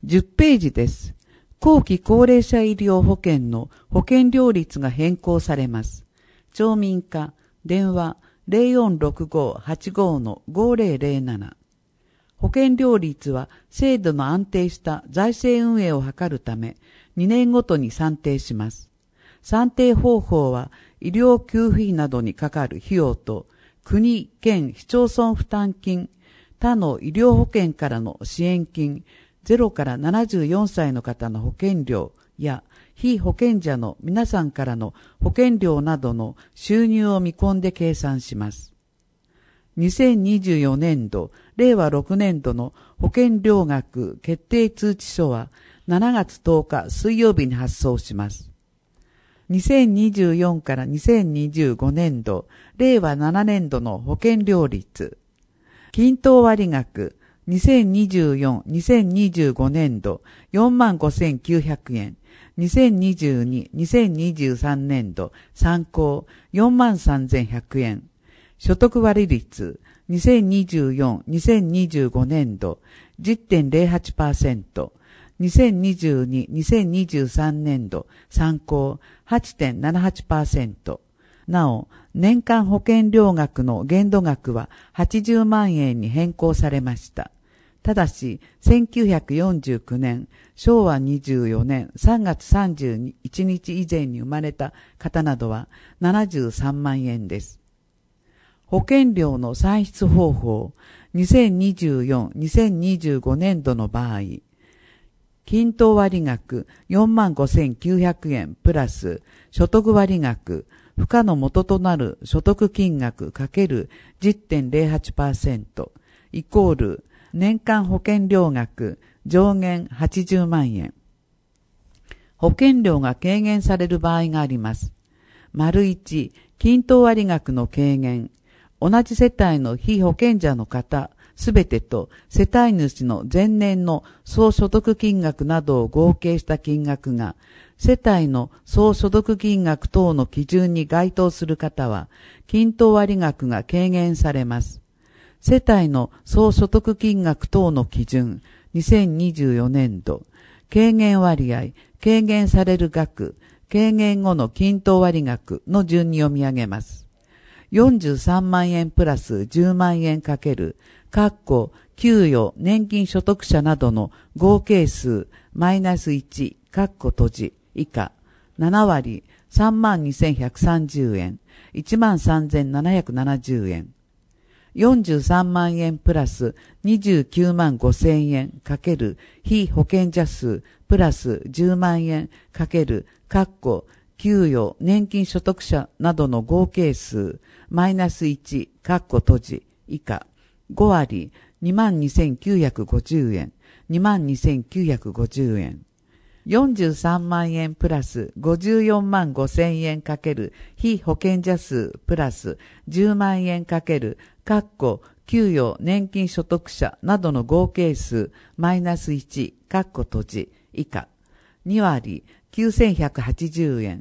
10ページです。後期高齢者医療保険の保険料率が変更されます。町民課、電話 046585-5007。保険料率は制度の安定した財政運営を図るため2年ごとに算定します。算定方法は医療給付費などにかかる費用と国、県、市町村負担金、他の医療保険からの支援金、0から74歳の方の保険料や被保険者の皆さんからの保険料などの収入を見込んで計算します。2024年度、令和6年度の保険料額決定通知書は7月10日水曜日に発送します。2024から2025年度、令和7年度の保険料率。均等割額、2024、2025年度、45,900円。2022、2023年度、参考、43,100円。所得割率、2024、2025年度、10.08%。2022、2023年度、参考、8.78%。なお、年間保険料額の限度額は80万円に変更されました。ただし、1949年、昭和24年3月31日以前に生まれた方などは73万円です。保険料の算出方法、2024、2025年度の場合、均等割額 45,900 円プラス所得割額、付加の元となる所得金額 ×10.08% イコール年間保険料額上限80万円。保険料が軽減される場合があります。丸1、均等割額の軽減。同じ世帯の被保険者の方、すべてと世帯主の前年の総所得金額などを合計した金額が、世帯の総所得金額等の基準に該当する方は、均等割額が軽減されます。世帯の総所得金額等の基準、2024年度、軽減割合、軽減される額、軽減後の均等割額の順に読み上げます。43万円プラス10万円かける、給与、年金所得者などの合計数、マイナス1、閉じ、以下、7割、32,130円、13,770円。43万円プラス29万5,000円かける被保険者数プラス10万円かける給与年金所得者などの合計数マイナス1閉じ以下5割 22,950 円 22,950 円43万円プラス54万5,000円かける被保険者数プラス10万円かける給与年金所得者などの合計数マイナス1閉じ以下2割 9,180 円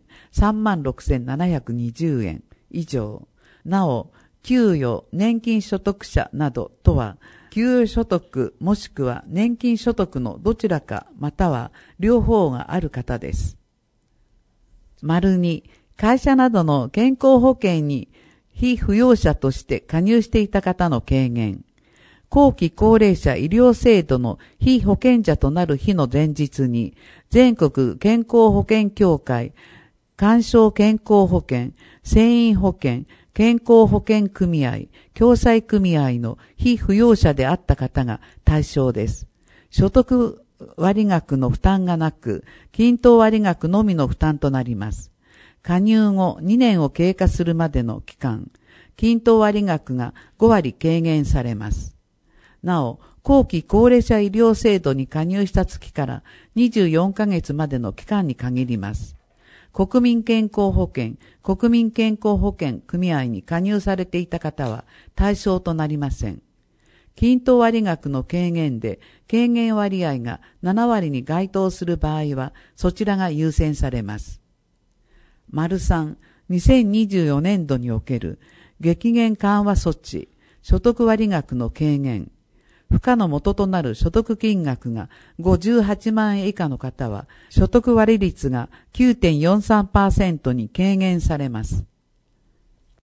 36,720 円以上。なお給与年金所得者などとは給与所得もしくは年金所得のどちらかまたは両方がある方です。丸2、会社などの健康保険に被扶養者として加入していた方の軽減。後期高齢者医療制度の被保険者となる日の前日に全国健康保険協会、勧奨健康保険、船員保険、健康保険組合、共済組合の被扶養者であった方が対象です。所得割額の負担がなく、均等割額のみの負担となります。加入後2年を経過するまでの期間、均等割額が5割軽減されます。なお、後期高齢者医療制度に加入した月から24ヶ月までの期間に限ります。国民健康保険、国民健康保険組合に加入されていた方は対象となりません。均等割額の軽減で軽減割合が7割に該当する場合はそちらが優先されます。丸3、2024年度における激減緩和措置、所得割額の軽減。 付加の元となる所得金額が58万円以下の方は、所得割率が 9.43% に軽減されます。